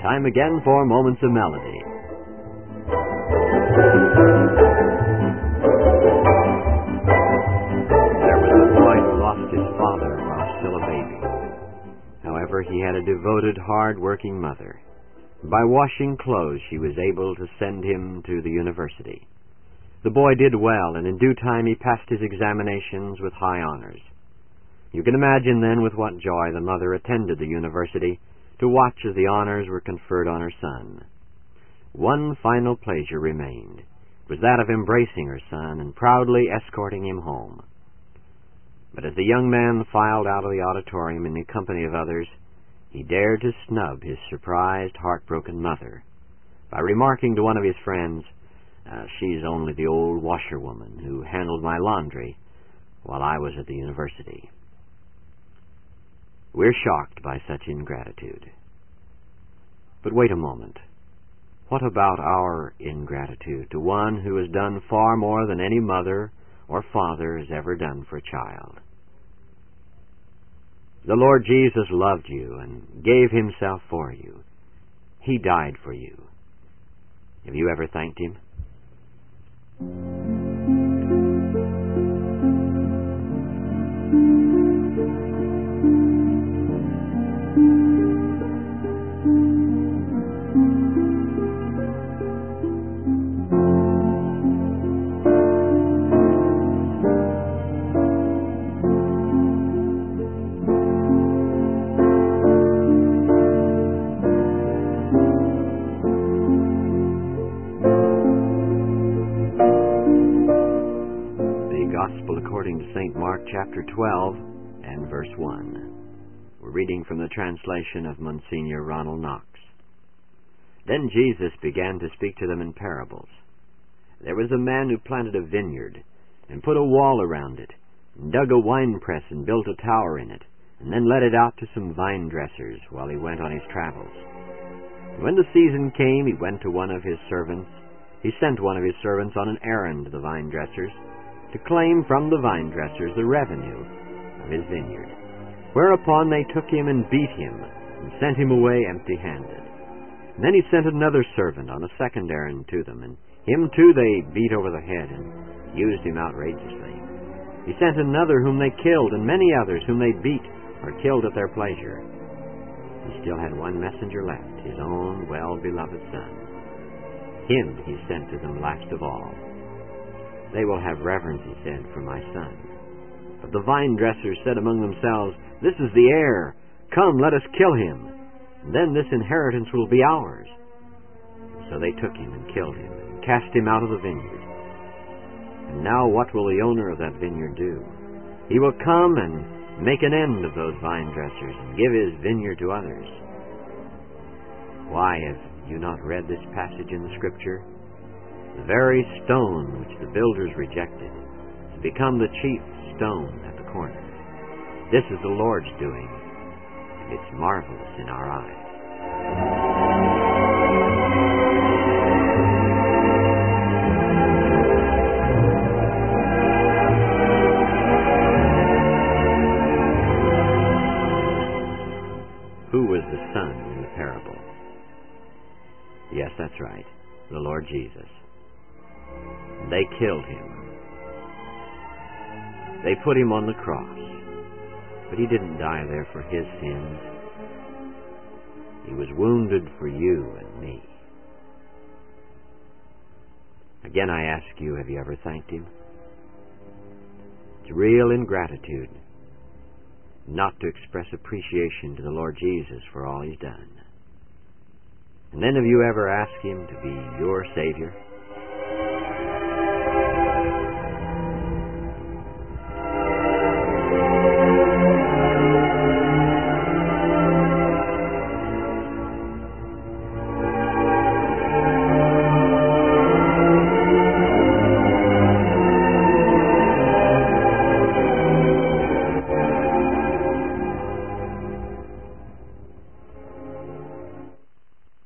Time again for Moments of Melody. There was a boy who lost his father while still a baby. However, he had a devoted, hard-working mother. By washing clothes, she was able to send him to the university. The boy did well, and in due time he passed his examinations with high honors. You can imagine then with what joy the mother attended the university to watch as the honors were conferred on her son. One final pleasure remained. It was that of embracing her son and proudly escorting him home. But as the young man filed out of the auditorium in the company of others, he dared to snub his surprised, heartbroken mother by remarking to one of his friends, "She's only the old washerwoman who handled my laundry while I was at the university." We're shocked by such ingratitude. But wait a moment. What about our ingratitude to one who has done far more than any mother or father has ever done for a child? The Lord Jesus loved you and gave Himself for you. He died for you. Have you ever thanked Him? Gospel according to St. Mark chapter 12 and verse 1. We're reading from the translation of Monsignor Ronald Knox. Then Jesus began to speak to them in parables. There was a man who planted a vineyard and put a wall around it, and dug a winepress and built a tower in it, and then let it out to some vine dressers while he went on his travels. And when the season came, he went to one of his servants. He sent one of his servants on an errand to the vine dressers, to claim from the vine dressers the revenue of his vineyard. Whereupon they took him and beat him, and sent him away empty-handed. And then he sent another servant on a second errand to them, and him too they beat over the head, and used him outrageously. He sent another whom they killed, and many others whom they beat or killed at their pleasure. He still had one messenger left, his own well-beloved son. Him he sent to them last of all. They will have reverence, he said, for my son. But the vine dressers said among themselves, "This is the heir. Come, let us kill him, and then this inheritance will be ours." And so they took him and killed him, and cast him out of the vineyard. And now what will the owner of that vineyard do? He will come and make an end of those vine dressers, and give his vineyard to others. Why have you not read this passage in the Scripture? The very stone which the builders rejected has become the chief stone at the corner. This is the Lord's doing, and it's marvelous in our eyes. Who was the son in the parable? Yes, that's right, the Lord Jesus. They killed him. They put him on the cross. But he didn't die there for his sins. He was wounded for you and me. Again I ask you, have you ever thanked him? It's real ingratitude not to express appreciation to the Lord Jesus for all he's done. And then have you ever asked him to be your Savior?